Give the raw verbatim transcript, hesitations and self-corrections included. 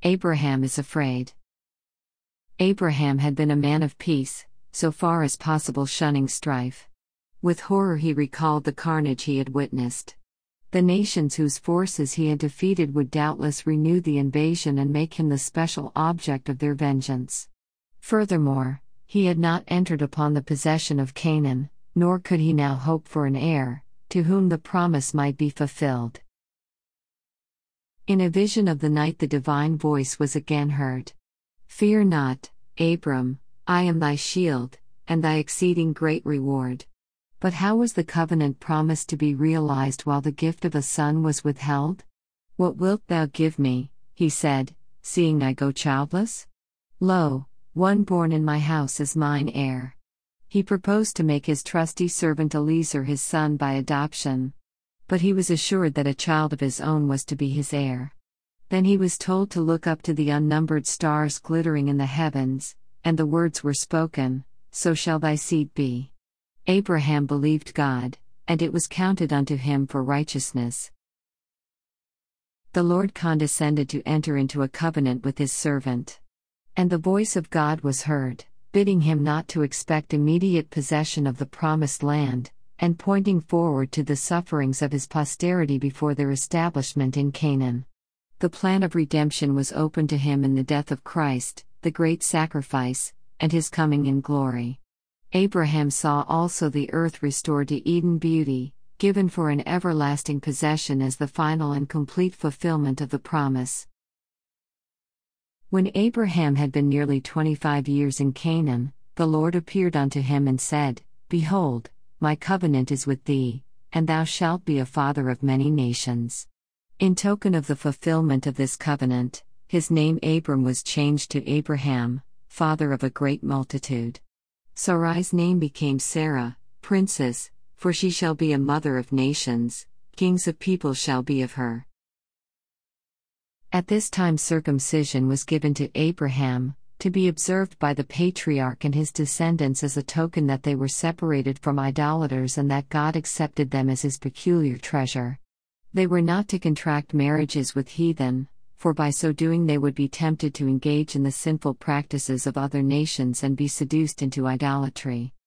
Abraham is afraid. Abraham had been a man of peace, so far as possible shunning strife. With horror he recalled the carnage he had witnessed. The nations whose forces he had defeated would doubtless renew the invasion and make him the special object of their vengeance. Furthermore, he had not entered upon the possession of Canaan, nor could he now hope for an heir, to whom the promise might be fulfilled. In a vision of the night the divine voice was again heard. "Fear not, Abram, I am thy shield, and thy exceeding great reward." But how was the covenant promised to be realized while the gift of a son was withheld? "What wilt thou give me," he said, "seeing I go childless? Lo, one born in my house is mine heir." He proposed to make his trusty servant Eliezer his son by adoption. But he was assured that a child of his own was to be his heir. Then he was told to look up to the unnumbered stars glittering in the heavens, and the words were spoken, "So shall thy seed be." Abraham believed God, and it was counted unto him for righteousness. The Lord condescended to enter into a covenant with his servant. And the voice of God was heard, bidding him not to expect immediate possession of the promised land, and pointing forward to the sufferings of his posterity before their establishment in Canaan. The plan of redemption was open to him in the death of Christ, the great sacrifice, and his coming in glory. Abraham saw also the earth restored to Eden beauty, given for an everlasting possession as the final and complete fulfillment of the promise. When Abraham had been nearly twenty-five years in Canaan, the Lord appeared unto him and said, "Behold, my covenant is with thee, and thou shalt be a father of many nations." In token of the fulfillment of this covenant, his name Abram was changed to Abraham, father of a great multitude. Sarai's name became Sarah, princess, for she shall be a mother of nations, kings of people shall be of her. At this time circumcision was given to Abraham, to be observed by the patriarch and his descendants as a token that they were separated from idolaters and that God accepted them as his peculiar treasure. They were not to contract marriages with heathen, for by so doing they would be tempted to engage in the sinful practices of other nations and be seduced into idolatry.